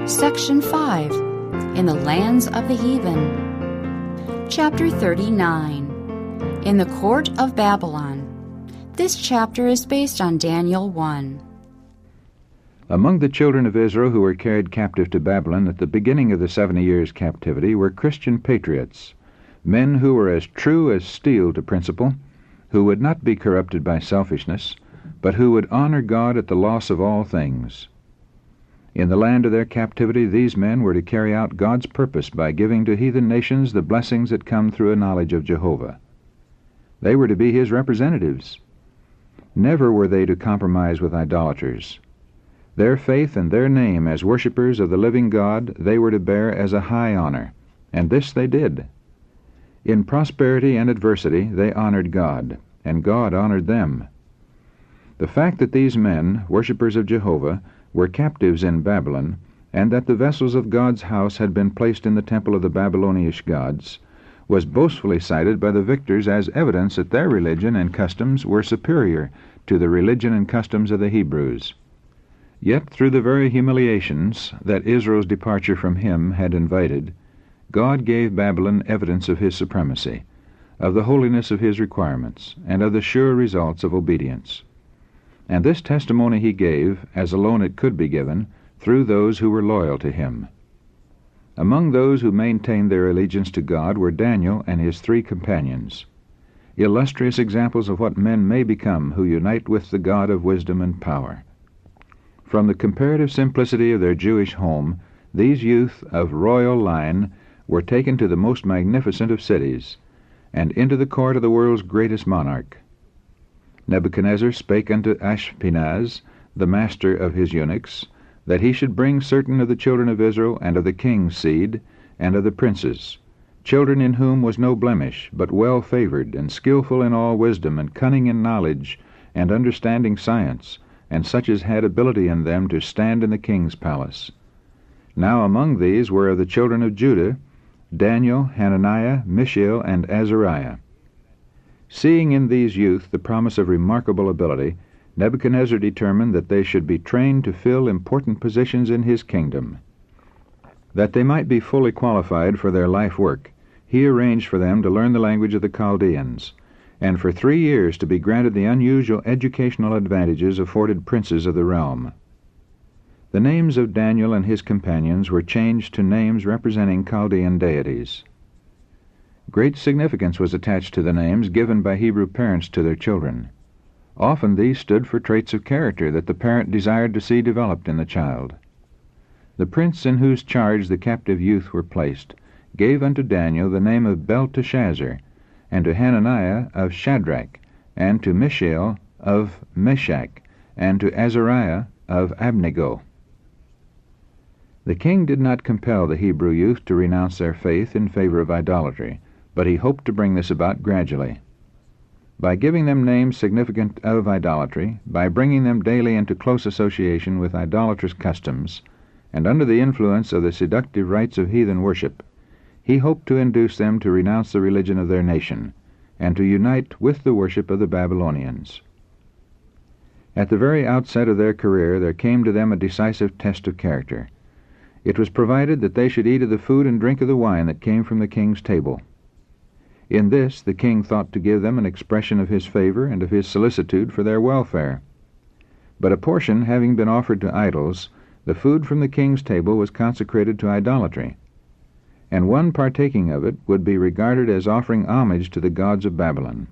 Section 5, In the Lands of the Heathen. Chapter 39, In the Court of Babylon. This chapter is based on Daniel 1. Among the children of Israel who were carried captive to Babylon at the beginning of the 70 years' captivity were Christian patriots, men who were as true as steel to principle, who would not be corrupted by selfishness, but who would honor God at the loss of all things. In the land of their captivity, these men were to carry out God's purpose by giving to heathen nations the blessings that come through a knowledge of Jehovah. They were to be His representatives. Never were they to compromise with idolaters. Their faith and their name as worshippers of the living God they were to bear as a high honor, and this they did. In prosperity and adversity they honored God, and God honored them. The fact that these men, worshippers of Jehovah, were captives in Babylon, and that the vessels of God's house had been placed in the temple of the Babylonish gods, was boastfully cited by the victors as evidence that their religion and customs were superior to the religion and customs of the Hebrews. Yet through the very humiliations that Israel's departure from Him had invited, God gave Babylon evidence of His supremacy, of the holiness of His requirements, and of the sure results of obedience. And this testimony He gave, as alone it could be given, through those who were loyal to Him. Among those who maintained their allegiance to God were Daniel and his 3 companions, illustrious examples of what men may become who unite with the God of wisdom and power. From the comparative simplicity of their Jewish home, these youth of royal line were taken to the most magnificent of cities, and into the court of the world's greatest monarch. Nebuchadnezzar spake unto Ashpenaz, the master of his eunuchs, that he should bring certain of the children of Israel, and of the king's seed, and of the princes, children in whom was no blemish, but well favored, and skillful in all wisdom, and cunning in knowledge, and understanding science, and such as had ability in them to stand in the king's palace. Now among these were of the children of Judah, Daniel, Hananiah, Mishael, and Azariah. Seeing in these youth the promise of remarkable ability, Nebuchadnezzar determined that they should be trained to fill important positions in his kingdom. That they might be fully qualified for their life work, he arranged for them to learn the language of the Chaldeans, and for 3 years to be granted the unusual educational advantages afforded princes of the realm. The names of Daniel and his companions were changed to names representing Chaldean deities. Great significance was attached to the names given by Hebrew parents to their children. Often these stood for traits of character that the parent desired to see developed in the child. The prince in whose charge the captive youth were placed gave unto Daniel the name of Belteshazzar, and to Hananiah of Shadrach, and to Mishael of Meshach, and to Azariah of Abednego. The king did not compel the Hebrew youth to renounce their faith in favor of idolatry, but he hoped to bring this about gradually. By giving them names significant of idolatry, by bringing them daily into close association with idolatrous customs, and under the influence of the seductive rites of heathen worship, he hoped to induce them to renounce the religion of their nation, and to unite with the worship of the Babylonians. At the very outset of their career there came to them a decisive test of character. It was provided that they should eat of the food and drink of the wine that came from the king's table. In this the king thought to give them an expression of his favor and of his solicitude for their welfare. But a portion having been offered to idols, the food from the king's table was consecrated to idolatry, and one partaking of it would be regarded as offering homage to the gods of Babylon.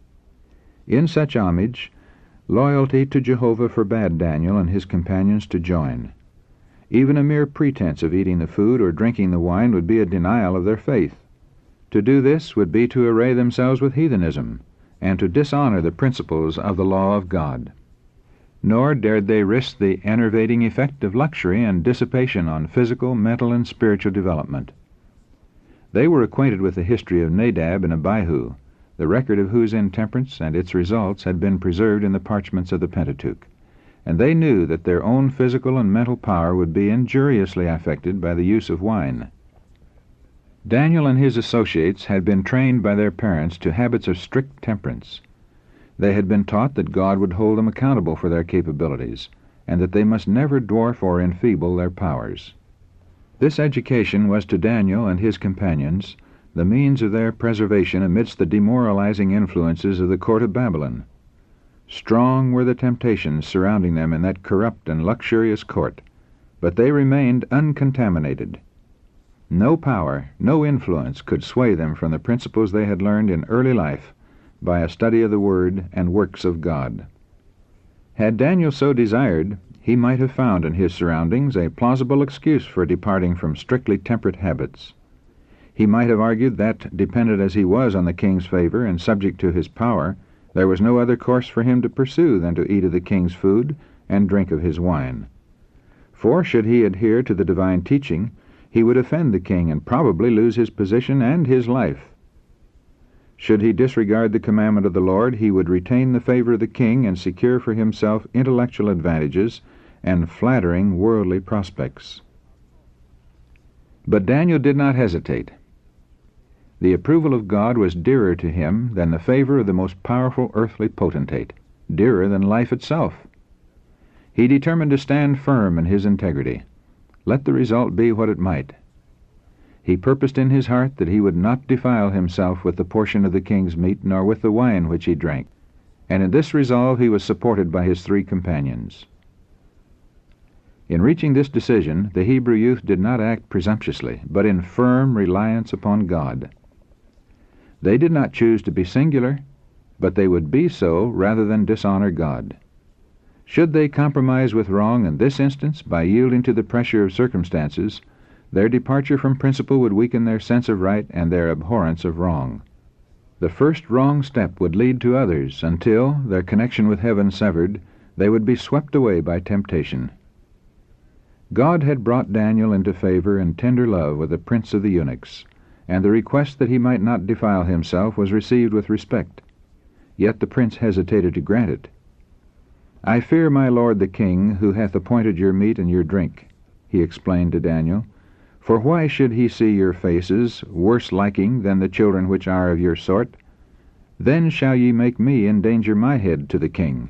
In such homage, loyalty to Jehovah forbade Daniel and his companions to join. Even a mere pretense of eating the food or drinking the wine would be a denial of their faith. To do this would be to array themselves with heathenism, and to dishonor the principles of the law of God. Nor dared they risk the enervating effect of luxury and dissipation on physical, mental, and spiritual development. They were acquainted with the history of Nadab and Abihu, the record of whose intemperance and its results had been preserved in the parchments of the Pentateuch, and they knew that their own physical and mental power would be injuriously affected by the use of wine. Daniel and his associates had been trained by their parents to habits of strict temperance. They had been taught that God would hold them accountable for their capabilities, and that they must never dwarf or enfeeble their powers. This education was to Daniel and his companions the means of their preservation amidst the demoralizing influences of the court of Babylon. Strong were the temptations surrounding them in that corrupt and luxurious court, but they remained uncontaminated. No power, no influence could sway them from the principles they had learned in early life by a study of the Word and works of God. Had Daniel so desired, he might have found in his surroundings a plausible excuse for departing from strictly temperate habits. He might have argued that, dependent as he was on the king's favor and subject to his power, there was no other course for him to pursue than to eat of the king's food and drink of his wine. For, should he adhere to the divine teaching, he would offend the king and probably lose his position and his life. Should he disregard the commandment of the Lord, he would retain the favor of the king and secure for himself intellectual advantages and flattering worldly prospects. But Daniel did not hesitate. The approval of God was dearer to him than the favor of the most powerful earthly potentate, dearer than life itself. He determined to stand firm in his integrity, let the result be what it might. He purposed in his heart that he would not defile himself with the portion of the king's meat, nor with the wine which he drank, and in this resolve he was supported by his 3 companions. In reaching this decision, the Hebrew youth did not act presumptuously, but in firm reliance upon God. They did not choose to be singular, but they would be so rather than dishonor God. Should they compromise with wrong in this instance by yielding to the pressure of circumstances, their departure from principle would weaken their sense of right and their abhorrence of wrong. The first wrong step would lead to others until, their connection with heaven severed, they would be swept away by temptation. God had brought Daniel into favor and tender love with the prince of the eunuchs, and the request that he might not defile himself was received with respect. Yet the prince hesitated to grant it. "I fear my lord the king, who hath appointed your meat and your drink," he explained to Daniel. "For why should he see your faces, worse liking than the children which are of your sort? Then shall ye make me endanger my head to the king."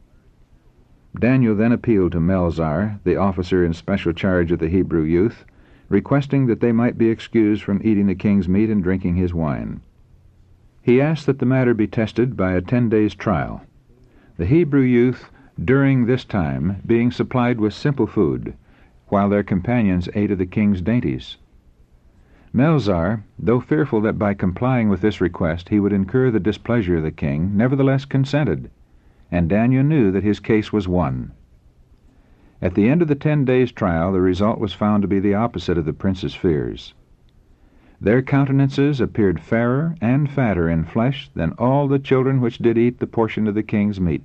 Daniel then appealed to Melzar, the officer in special charge of the Hebrew youth, requesting that they might be excused from eating the king's meat and drinking his wine. He asked that the matter be tested by a 10 days' trial, the Hebrew youth during this time being supplied with simple food, while their companions ate of the king's dainties. Melzar, though fearful that by complying with this request he would incur the displeasure of the king, nevertheless consented, and Daniel knew that his case was won. At the end of the 10 days' trial, the result was found to be the opposite of the prince's fears. Their countenances appeared fairer and fatter in flesh than all the children which did eat the portion of the king's meat.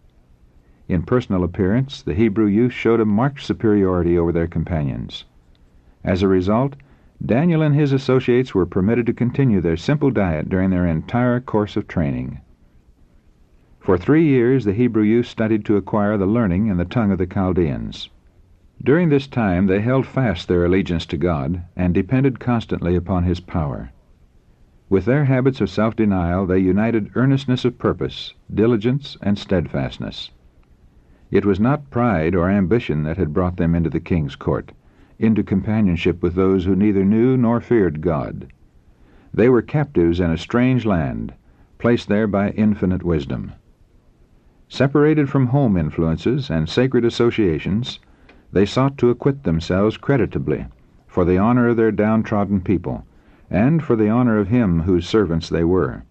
In personal appearance, the Hebrew youth showed a marked superiority over their companions. As a result, Daniel and his associates were permitted to continue their simple diet during their entire course of training. For 3 years the Hebrew youth studied to acquire the learning and the tongue of the Chaldeans. During this time they held fast their allegiance to God and depended constantly upon His power. With their habits of self-denial they united earnestness of purpose, diligence, and steadfastness. It was not pride or ambition that had brought them into the king's court, into companionship with those who neither knew nor feared God. They were captives in a strange land, placed there by infinite wisdom. Separated from home influences and sacred associations, they sought to acquit themselves creditably, for the honor of their downtrodden people, and for the honor of Him whose servants they were.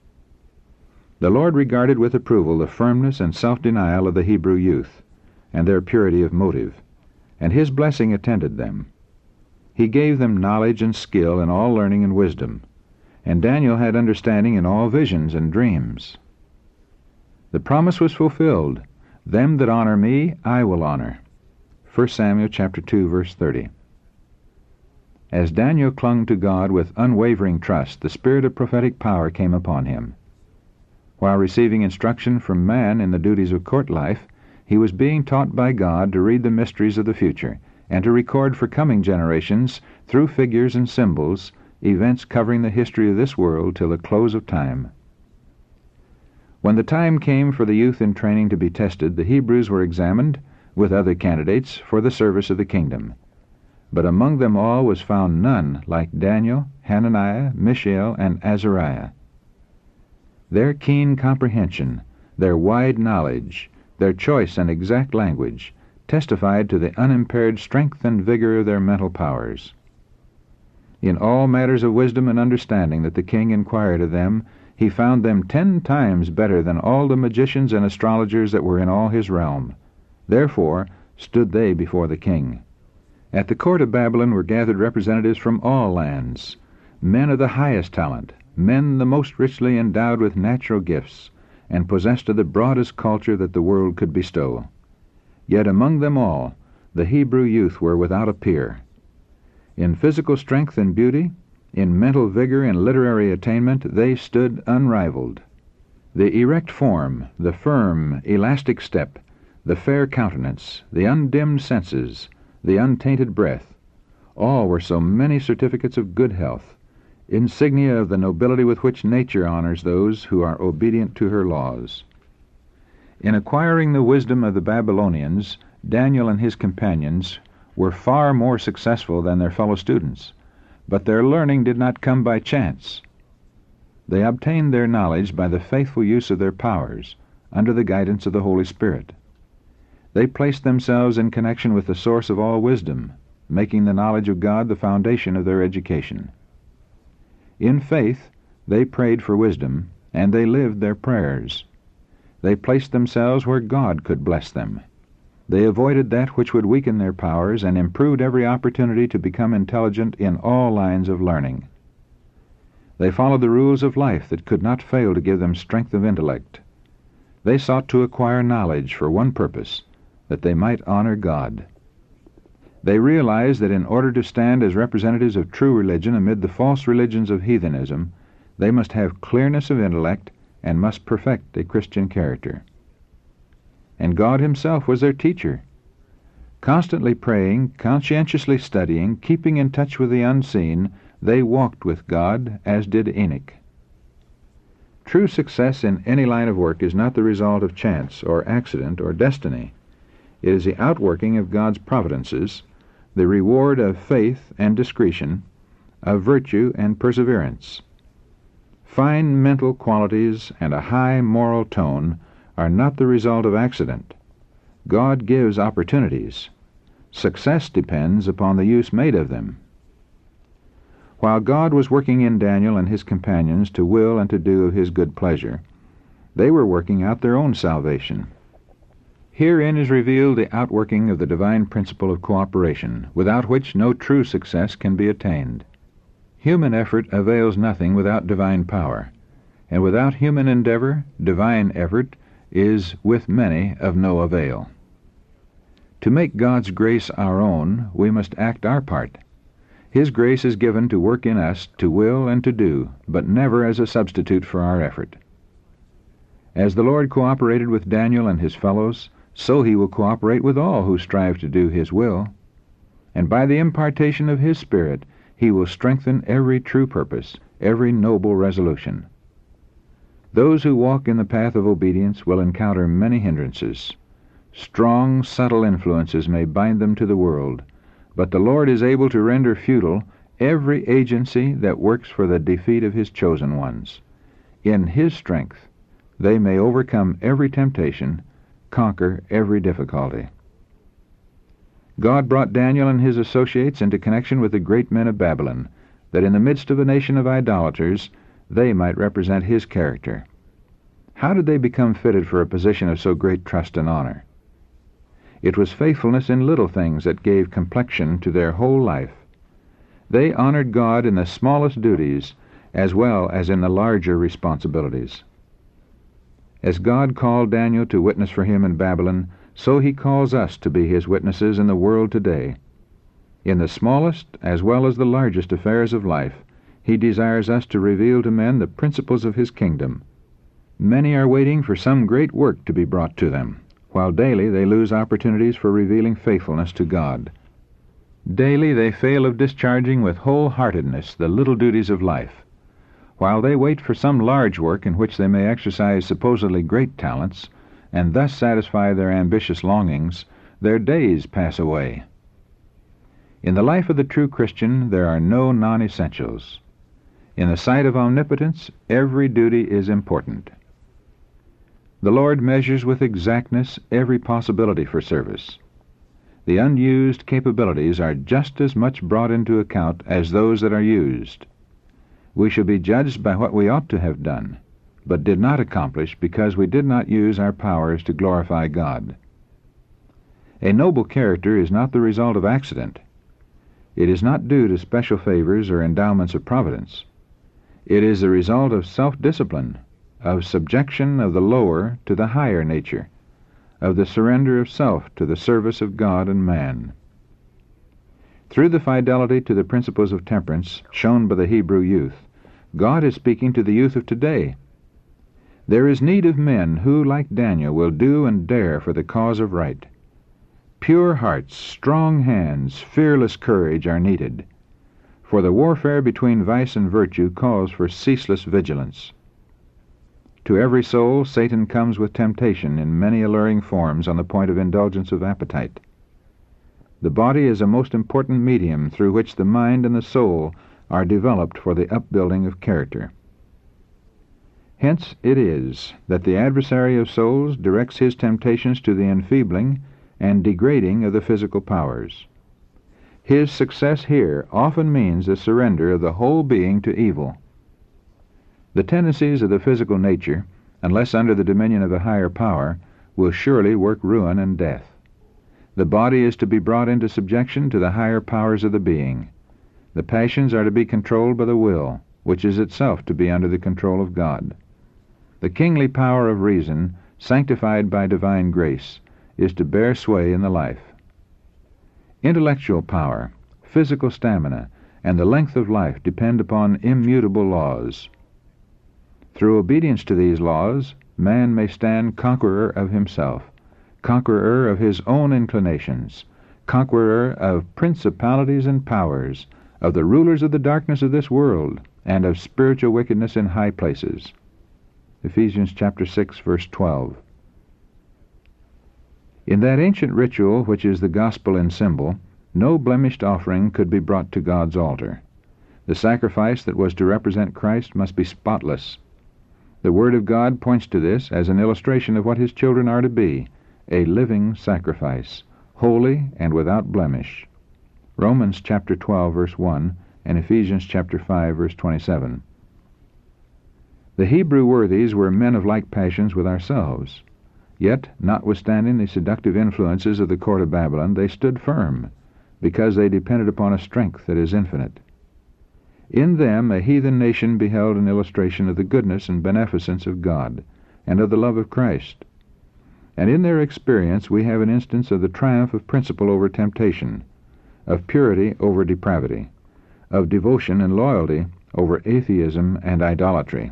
The Lord regarded with approval the firmness and self-denial of the Hebrew youth, and their purity of motive, and His blessing attended them. He gave them knowledge and skill in all learning and wisdom, and Daniel had understanding in all visions and dreams. The promise was fulfilled, "Them that honor me, I will honor." 1 Samuel chapter 2, verse 30. As Daniel clung to God with unwavering trust, the spirit of prophetic power came upon him. While receiving instruction from man in the duties of court life, he was being taught by God to read the mysteries of the future and to record for coming generations, through figures and symbols, events covering the history of this world till the close of time. When the time came for the youth in training to be tested, the Hebrews were examined, with other candidates, for the service of the kingdom. but among them all was found none like Daniel, Hananiah, Mishael, and Azariah. Their keen comprehension, their wide knowledge, their choice and exact language testified to the unimpaired strength and vigor of their mental powers. In all matters of wisdom and understanding that the king inquired of them, he found them 10 times better than all the magicians and astrologers that were in all his realm. Therefore stood they before the king. At the court of Babylon were gathered representatives from all lands, men of the highest talent, men the most richly endowed with natural gifts, and possessed of the broadest culture that the world could bestow. Yet among them all, the Hebrew youth were without a peer. In physical strength and beauty, in mental vigor and literary attainment, they stood unrivaled. The erect form, the firm, elastic step, the fair countenance, the undimmed senses, the untainted breath, all were so many certificates of good health, insignia of the nobility with which nature honors those who are obedient to her laws. In acquiring the wisdom of the Babylonians, Daniel and his companions were far more successful than their fellow students, but their learning did not come by chance. They obtained their knowledge by the faithful use of their powers, under the guidance of the Holy Spirit. They placed themselves in connection with the source of all wisdom, making the knowledge of God the foundation of their education. In faith, they prayed for wisdom, and they lived their prayers. They placed themselves where God could bless them. They avoided that which would weaken their powers, and improved every opportunity to become intelligent in all lines of learning. They followed the rules of life that could not fail to give them strength of intellect. They sought to acquire knowledge for one purpose, that they might honor God. They realized that in order to stand as representatives of true religion amid the false religions of heathenism, they must have clearness of intellect and must perfect a Christian character. And God himself was their teacher. Constantly praying, conscientiously studying, keeping in touch with the unseen, they walked with God, as did Enoch. True success in any line of work is not the result of chance or accident or destiny. It is the outworking of God's providences, the reward of faith and discretion, of virtue and perseverance. Fine mental qualities and a high moral tone are not the result of accident. God gives opportunities. Success depends upon the use made of them. While God was working in Daniel and his companions to will and to do of his good pleasure, they were working out their own salvation. Herein is revealed the outworking of the divine principle of cooperation, without which no true success can be attained. Human effort avails nothing without divine power, and without human endeavor, divine effort is with many of no avail. To make God's grace our own, we must act our part. His grace is given to work in us to will and to do, but never as a substitute for our effort. As the Lord cooperated with Daniel and his fellows, so he will cooperate with all who strive to do his will. And by the impartation of his Spirit, he will strengthen every true purpose, every noble resolution. Those who walk in the path of obedience will encounter many hindrances. Strong, subtle influences may bind them to the world, but the Lord is able to render futile every agency that works for the defeat of his chosen ones. In his strength, they may overcome every temptation, conquer every difficulty. God brought Daniel and his associates into connection with the great men of Babylon, that in the midst of a nation of idolaters, they might represent his character. How did they become fitted for a position of so great trust and honor? It was faithfulness in little things that gave complexion to their whole life. They honored God in the smallest duties as well as in the larger responsibilities. As God called Daniel to witness for him in Babylon, so he calls us to be his witnesses in the world today. In the smallest as well as the largest affairs of life, he desires us to reveal to men the principles of his kingdom. Many are waiting for some great work to be brought to them, while daily they lose opportunities for revealing faithfulness to God. Daily they fail of discharging with wholeheartedness the little duties of life. While they wait for some large work in which they may exercise supposedly great talents, and thus satisfy their ambitious longings, their days pass away. In the life of the true Christian there are no non-essentials. In the sight of omnipotence, every duty is important. The Lord measures with exactness every possibility for service. The unused capabilities are just as much brought into account as those that are used. We shall be judged by what we ought to have done, but did not accomplish because we did not use our powers to glorify God. A noble character is not the result of accident. It is not due to special favors or endowments of providence. It is the result of self-discipline, of subjection of the lower to the higher nature, of the surrender of self to the service of God and man. Through the fidelity to the principles of temperance shown by the Hebrew youth, God is speaking to the youth of today. There is need of men who, like Daniel, will do and dare for the cause of right. Pure hearts, strong hands, fearless courage are needed, for the warfare between vice and virtue calls for ceaseless vigilance. To every soul, Satan comes with temptation in many alluring forms on the point of indulgence of appetite. The body is a most important medium through which the mind and the soul are developed for the upbuilding of character. Hence it is that the adversary of souls directs his temptations to the enfeebling and degrading of the physical powers. His success here often means the surrender of the whole being to evil. The tendencies of the physical nature, unless under the dominion of a higher power, will surely work ruin and death. The body is to be brought into subjection to the higher powers of the being. The passions are to be controlled by the will, which is itself to be under the control of God. The kingly power of reason, sanctified by divine grace, is to bear sway in the life. Intellectual power, physical stamina, and the length of life depend upon immutable laws. Through obedience to these laws, man may stand conqueror of himself, conqueror of his own inclinations, conqueror of principalities and powers, of the rulers of the darkness of this world, and of spiritual wickedness in high places. Ephesians chapter 6, verse 12. In that ancient ritual which is the gospel in symbol, no blemished offering could be brought to God's altar. The sacrifice that was to represent Christ must be spotless. The Word of God points to this as an illustration of what His children are to be, a living sacrifice, holy and without blemish. Romans chapter 12, verse 1, and Ephesians chapter 5, verse 27. The Hebrew worthies were men of like passions with ourselves. Yet, notwithstanding the seductive influences of the court of Babylon, they stood firm, because they depended upon a strength that is infinite. In them a heathen nation beheld an illustration of the goodness and beneficence of God, and of the love of Christ. And in their experience we have an instance of the triumph of principle over temptation, of purity over depravity, of devotion and loyalty over atheism and idolatry.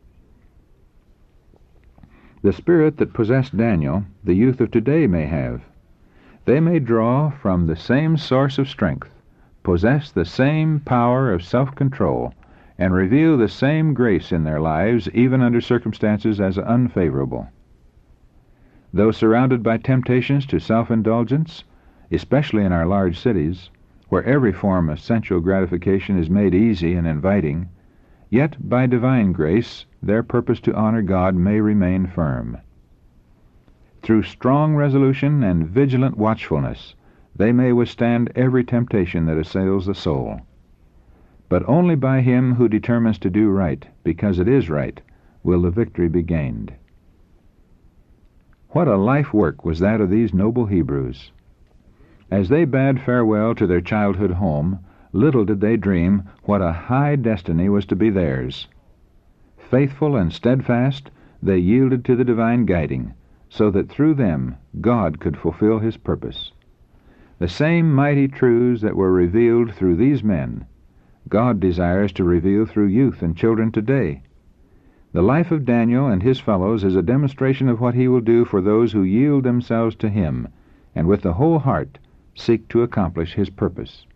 The spirit that possessed Daniel, the youth of today may have. They may draw from the same source of strength, possess the same power of self-control, and reveal the same grace in their lives even under circumstances as unfavorable. Though surrounded by temptations to self-indulgence, especially in our large cities, where every form of sensual gratification is made easy and inviting, yet by divine grace their purpose to honor God may remain firm. Through strong resolution and vigilant watchfulness, they may withstand every temptation that assails the soul. But only by him who determines to do right, because it is right, will the victory be gained. What a life work was that of these noble Hebrews! As they bade farewell to their childhood home, little did they dream what a high destiny was to be theirs. Faithful and steadfast, they yielded to the divine guiding, so that through them God could fulfill His purpose. The same mighty truths that were revealed through these men, God desires to reveal through youth and children today. The life of Daniel and his fellows is a demonstration of what He will do for those who yield themselves to Him, and with the whole heart seek to accomplish His purpose.